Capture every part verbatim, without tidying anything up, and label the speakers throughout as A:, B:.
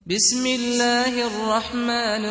A: بسم الله الرحمن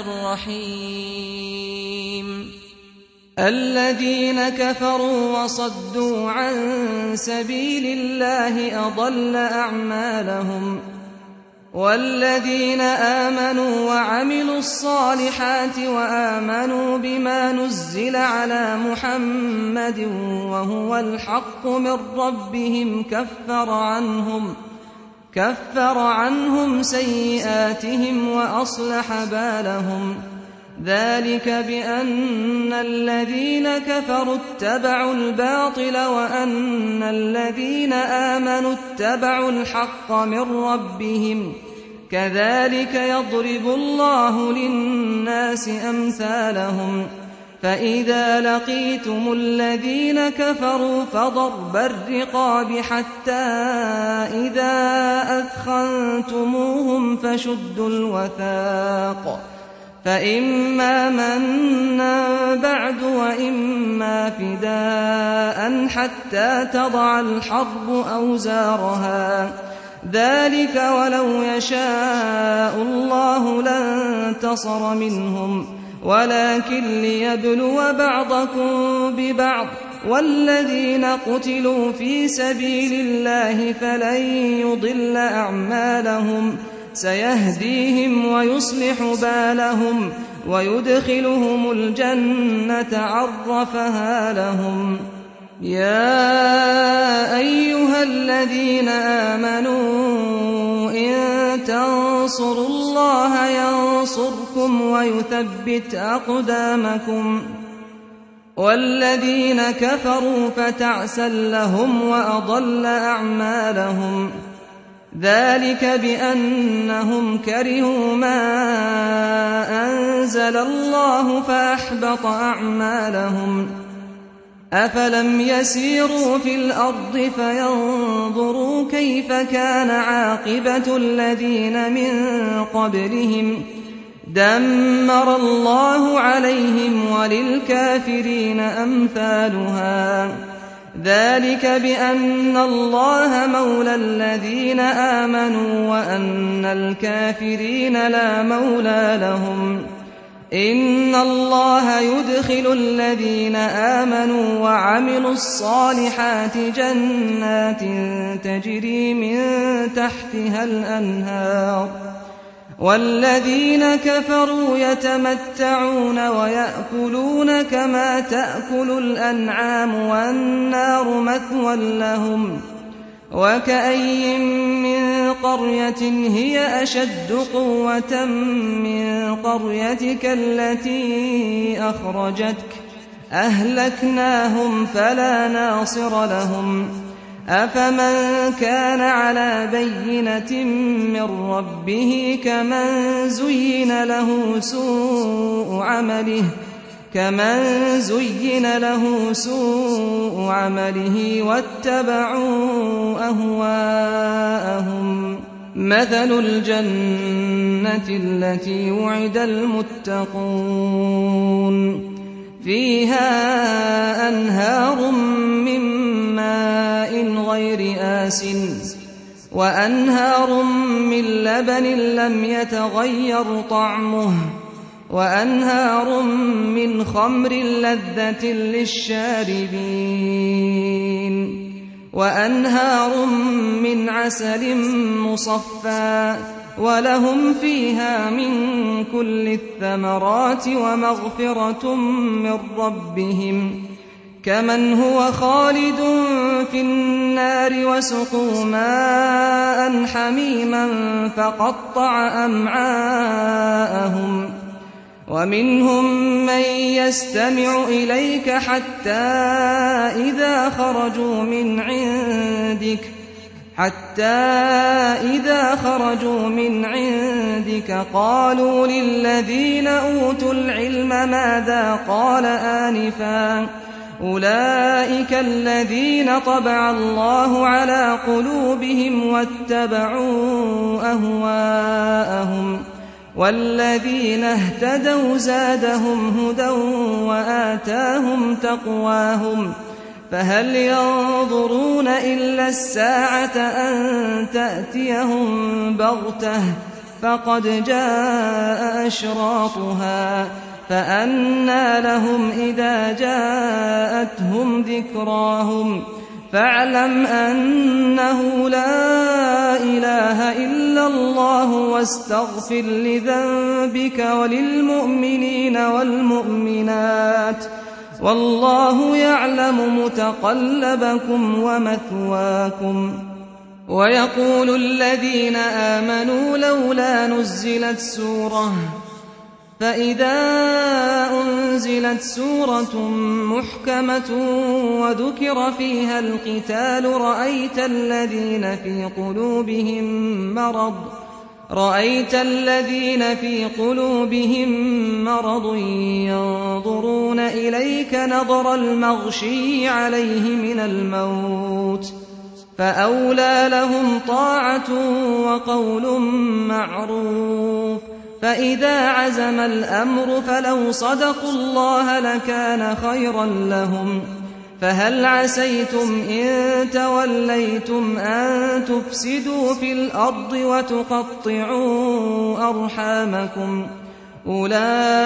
A: الرحيم الذين كفروا وصدوا عن سبيل الله أضل أعمالهم والذين آمنوا وعملوا الصالحات وآمنوا بما نزل على محمد وهو الحق من ربهم كفر عنهم كفر عنهم سيئاتهم وأصلح بالهم ذلك بأن الذين كفروا اتبعوا الباطل وأن الذين آمنوا اتبعوا الحق من ربهم كذلك يضرب الله للناس أمثالهم فإذا لقيتم الذين كفروا فضرب الرقاب حتى إذا أثخنتموهم فشدوا الوثاق فإما منا بعد وإما فداء حتى تضع الحرب أوزارها ذلك ولو يشاء الله لانتصر منهم ولكن ليبلو بعضكم ببعض والذين قتلوا في سبيل الله فلن يضل أعمالهم سيهديهم ويصلح بالهم ويدخلهم الجنة عرفها لهم يا أيها الذين آمنوا إن تنصروا الله ينصركم ويثبت أقدامكم والذين كفروا فتعسا لهم وأضل أعمالهم ذلك بأنهم كرهوا ما أنزل الله فأحبط أعمالهم أفلم يسيروا في الأرض فينظروا كيف كان عاقبة الذين من قبلهم دمر الله عليهم وللكافرين أمثالها ذلك بأن الله مولى الذين آمنوا وأن الكافرين لا مولى لهم إن الله يدخل الذين آمنوا وعملوا الصالحات جنات تجري من تحتها الأنهار والذين كفروا يتمتعون ويأكلون كما تأكل الأنعام والنار مثوى لهم وكأي من قرية هي أشد قوة من قريتك التي أخرجتك أهلكناهم فلا ناصر لهم أفمن كان على بينة من ربه كمن زين له سوء عمله كمن زين له سوء عمله واتبعوا أهواءهم مثل الجنة التي وعد المتقون فيها أنهار من ماء غير آسن وأنهار من لبن لم يتغير طعمه وأنهار من خمر لذة للشاربين وأنهار من عسل مصفى ولهم فيها من كل الثمرات ومغفرة من ربهم كمن هو خالد في النار وسقوا ماء حميما فقطع أمعاءهم ومنهم من يستمع إليك حتى إذا خرجوا من عندك حتى إذا خرجوا من عندك قالوا للذين أوتوا العلم ماذا قال آنفا أولئك الذين طبع الله على قلوبهم واتبعوا أهواءهم والذين اهتدوا زادهم هدى وآتاهم تقواهم فهل ينظرون إلا الساعة أن تأتيهم بغتة فقد جاء أشراطها فأنى لهم إذا جاءتهم ذكراهم فاعلم أنه لا إله إلا الله واستغفر لذنبك وللمؤمنين والمؤمنات والله يعلم متقلبكم ومثواكم. ويقول الذين آمنوا لولا نزلت سورة فإذا أنزلت سورة محكمة وذكر فيها القتال رأيت الذين في قلوبهم مرض رأيت الذين في قلوبهم مرض ينظرون إليك نظر المغشي عليه من الموت فأولى لهم طاعة وقول معروف. فإذا عزم الأمر فلو صدقوا الله لكان خيرا لهم. فهل عسيتم إن توليتم أن تفسدوا في الأرض وتقطعوا أرحامكم أولئك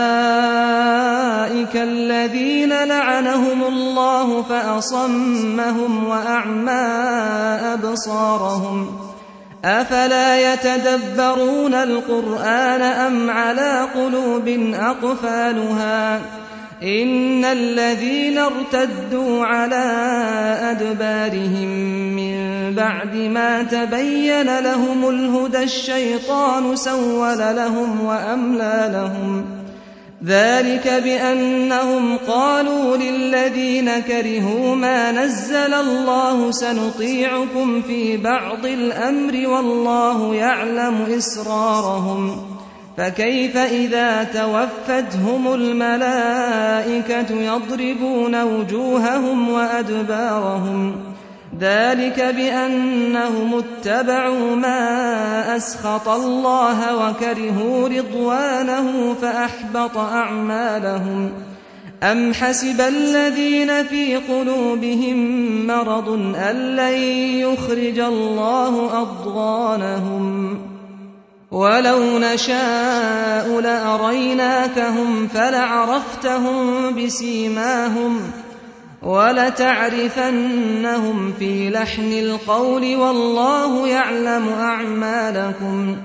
A: الذين لعنهم الله فأصمهم وأعمى أبصارهم أفلا يتدبرون القرآن أم على قلوب أقفالها إن الذين ارتدوا على أدبارهم من بعد ما تبين لهم الهدى الشيطان سول لهم وأملى لهم ذلك بأنهم قالوا للذين كرهوا ما نزل الله سنطيعكم في بعض الأمر والله يعلم إسرارهم فكيف إذا توفتهم الملائكة يضربون وجوههم وأدبارهم ذلك بأنهم اتبعوا ما أسخط الله وكرهوا رضوانه فأحبط أعمالهم. أم حسب الذين في قلوبهم مرض أن لن يخرج الله أضغانهم ولو نشاء لأريناكهم فلعرفتهم بسيماهم ولتعرفنهم في لحن القول والله يعلم أعمالكم.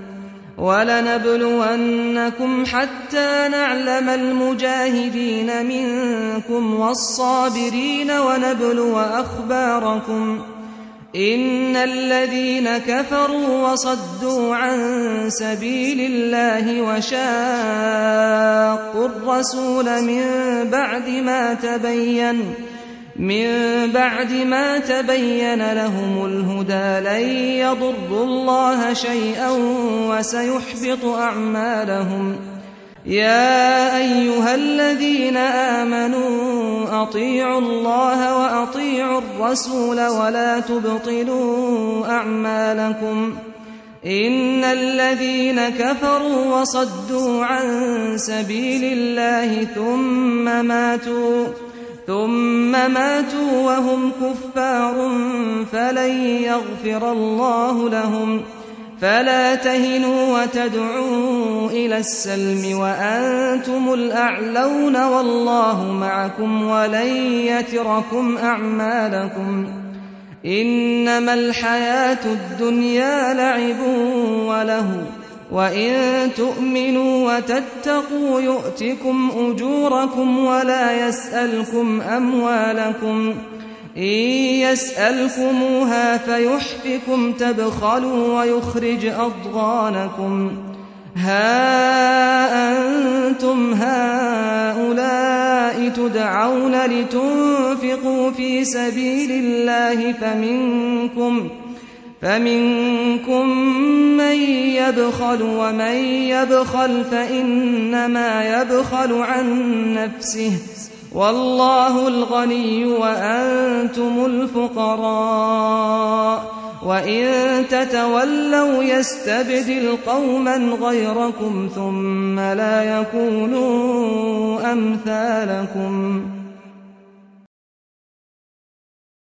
A: ولنبلونكم حتى نعلم المجاهدين منكم والصابرين ونبلو أخباركم إن الذين كفروا وصدوا عن سبيل الله وشاقوا الرسول من بعد ما تبين من بعد ما تبين لهم الهدى لن يضروا الله شيئا وسيحبط أعمالهم. يا أيها الذين آمنوا أطيعوا الله وأطيعوا الرسول ولا تبطلوا أعمالكم إن الذين كفروا وصدوا عن سبيل الله ثم ماتوا ثم ماتوا وهم كفار فلن يغفر الله لهم. فلا تهنوا وتدعوا إلى السلم وأنتم الأعلون والله معكم ولن يتركم أعمالكم. إنما الحياة الدنيا لعب وله وإن تؤمنوا وتتقوا يؤتكم أجوركم ولا يسألكم أموالكم إن يسألكموها فيحفكم تبخلوا ويخرج أضغانكم. ها أنتم هؤلاء تدعون لتنفقوا في سبيل الله فمنكم فمنكم من يبخل ومن يبخل فإنما يبخل عن نفسه والله الغني وأنتم الفقراء وإن تتولوا يستبدل قوما غيركم ثم لا يكونوا أمثالكم.